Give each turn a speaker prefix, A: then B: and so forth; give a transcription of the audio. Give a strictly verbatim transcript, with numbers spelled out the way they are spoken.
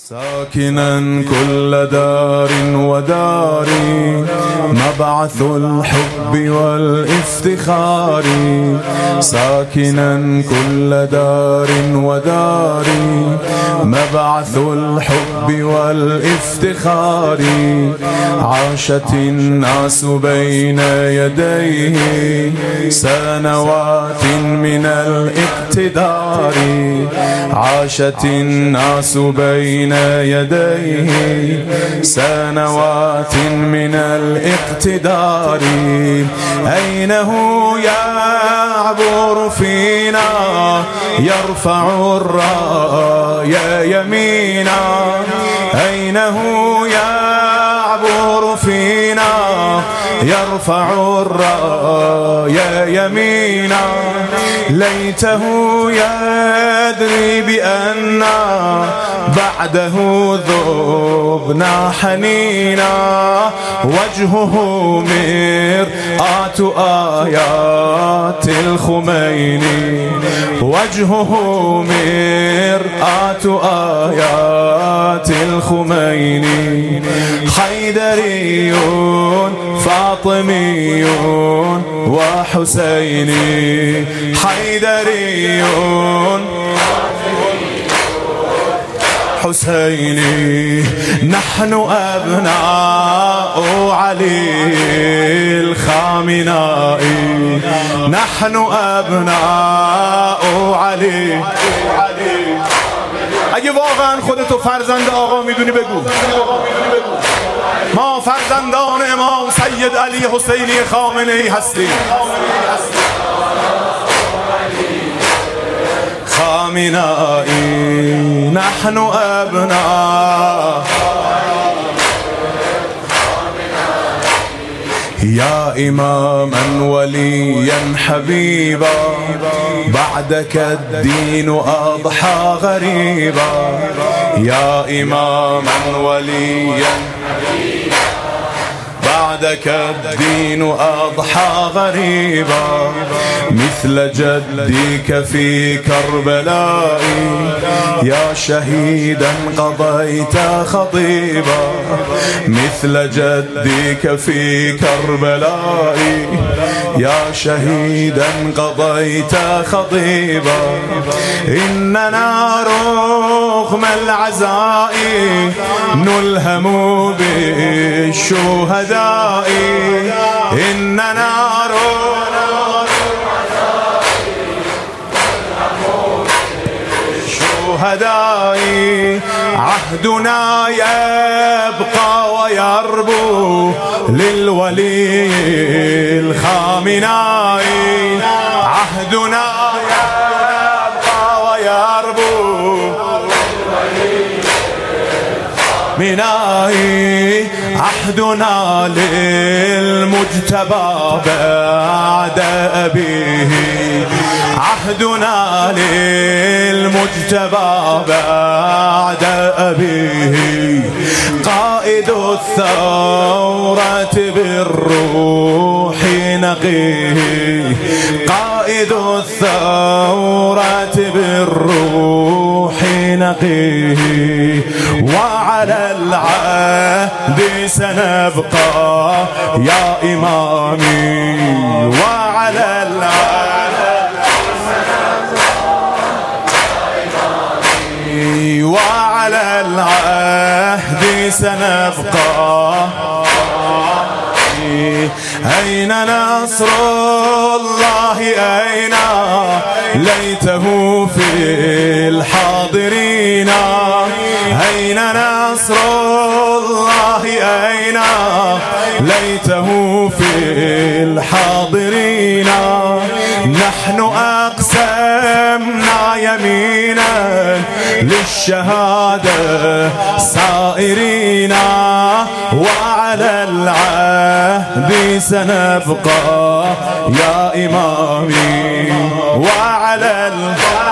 A: ساكنا كل دار ودار، مبعث الحب والافتخار. ساكنا كل دار ودار، مبعث الحب والافتخار. عاشت الناس بين يديه سنوات من الاقتدار. عاشت الناس بين يديه سنوات من الاقتدار. أين هو يعبر فينا يرفع الراية يمينا؟ أين هو يعبر فينا يرفع الراية يمينا؟ ليته يدري بأن بعده ذبنا حنينا. وجهه مرآة آيات الخميني، وجهه مرآة آيات الخميني. حيدري فاطمي وحسيني، حيدري حسيني. نحن أبناء علي الخامنائي، نحن أبناء علي. اگه واقعا خودتو فرزند آقا میدونی بگو. ما فرزندان امام سید علی حسینی خامنه‌ای هستیم. خامنائي نحن أبناء. يا إماما وليا حبيبا، بعدك الدين أضحى غريبا. يا إماما وليا بعدك الدين أضحى غريبا. مثل جدك في كربلاء، يا شهيدا قضيت خطيبا. مثل جدك في كربلاء، يا شهيدا قضيت خطيبا. إننا رغم العزاء نلهم بالشهداء. إننا شهدائي. عهدنا يبقى ويربو للولي الخامنائي. عهدنا يبقى ويربو مناي. عهدنا للمجتبى بعد أبيه، عهدنا للمجتبى بعد أبيه. قائد الثورة بالروح نقيه، قائد الثورة بالروح نقيه. وعلى العهد سنبقى يا إمامي، وعلى العهد وعلى العهد سنبقى. أين نصر الله أين؟ ليته في الحاضرين. أين نصر الله أين؟ ليته في الحاضرين. نحن أقسمنا يمينا للشهادة سائرين. وعلى العهد سنبقى يا إمامي، وعلى العهد